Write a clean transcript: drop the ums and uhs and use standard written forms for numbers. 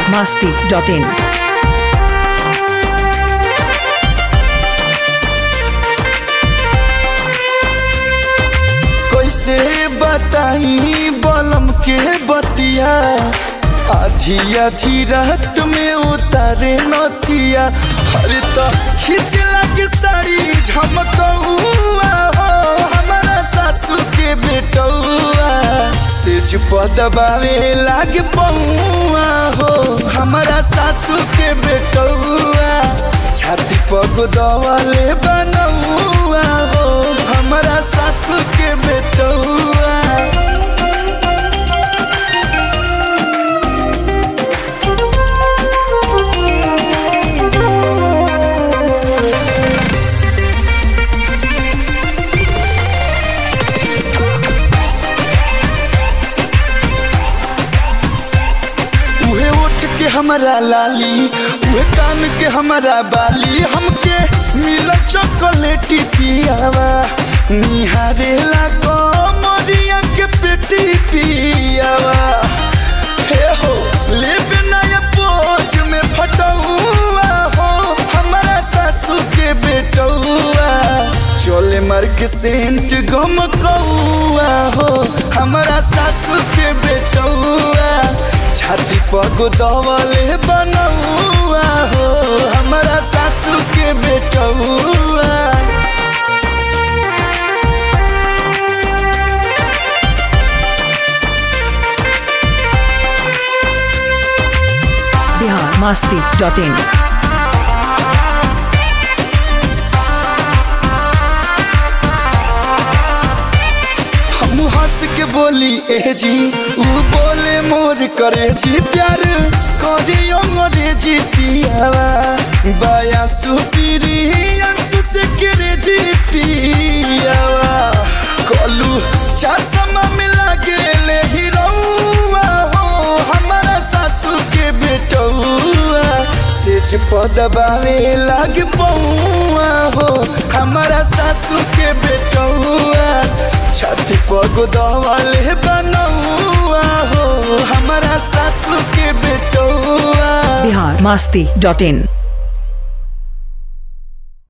biharmasti.in कैसे बताई बलम के बतिया आधी आधी रात में उतारे नथिया अरे तो खिंचला के साड़ी झमकौआ हो हमारा सासू के बेटौआ सेज पदबावे लागे पौआ हो हमारा सासू के बेटौआ छाती पग दवाले बनौआ हो हमारा सासू के बेटौआ हमारा लाली उहे कान के हमारा बाली हमके मिला चॉकलेटी पियावा निहारेला कमरिया के पेटी पियावा हे हो लेबे नया पोज में फटौआ हो हमारा सासू के बेटौआ चोले मार के सेंट गम कौआ हो हमारा सासू के बेटौआ छाती पग दवाले बनौआ हो हमारा सासू के बेटौआ biharmasti.in हंस के बोली ए जी ऊ बोले मोर करे जी प्यार करियो मोरे जी पियावा बाया सुपीरी अंसु से करे जी पियावा कोलू चश्मा मिला गेले हीरोवा हो हमारा सासू के बेटौआ सेज पदबावे लागे पौआ हो हमारा सासू के बेटौआ छाती पग दवाले बनौआ हो हमारा सासू के बेटौआ biharmasti.in